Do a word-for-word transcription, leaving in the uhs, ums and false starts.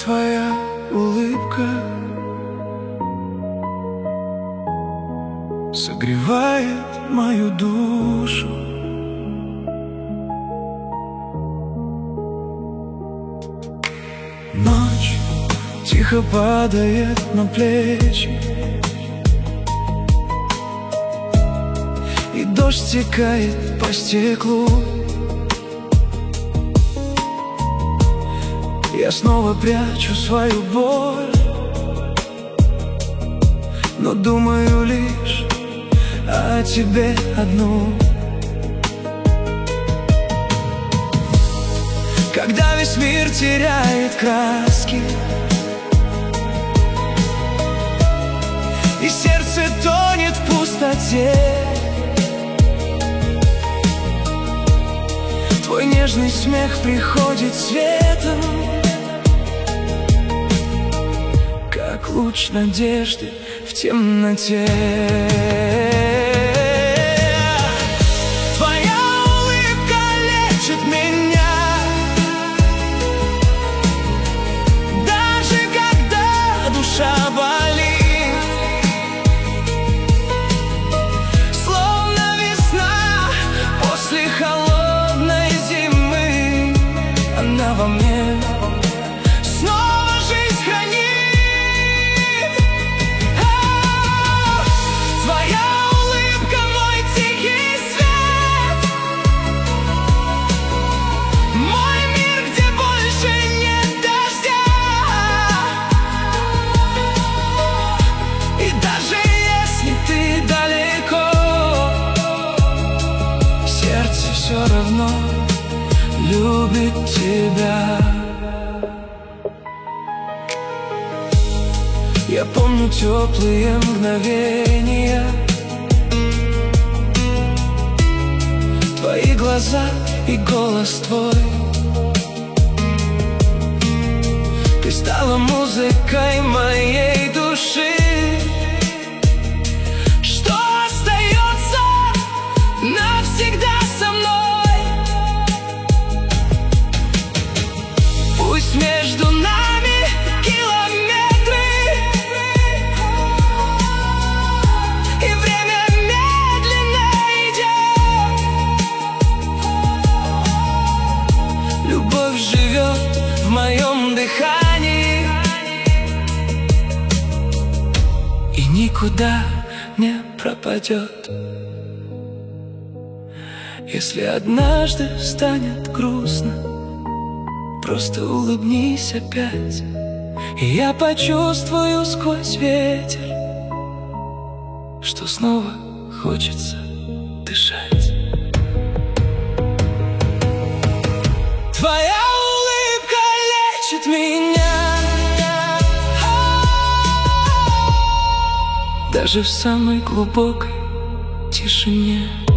твоя улыбка согревает мою душу. Ночь тихо падает на плечи, и дождь стекает по стеклу. Я снова прячу свою боль, но думаю лишь о тебе одну. Когда весь мир теряет краски и сердце тонет в пустоте, твой нежный смех приходит светом, как луч надежды в темноте. Твоя улыбка лечит меня, даже когда душа болит. Словно весна после холодной зимы, она во мне снова жизнь хранит. Все равно любит тебя. Я помню теплые мгновения, твои глаза и голос твой. Ты стала музыкой моей души, что остается навсегда со мной. Пусть между нами километры, и время медленно идет. Любовь живет в моем дыхании и никуда не пропадет. Если однажды станет грустно, просто улыбнись опять, и я почувствую сквозь ветер, что снова хочется дышать. Твоя улыбка лечит меня, даже в самой глубокой тишине.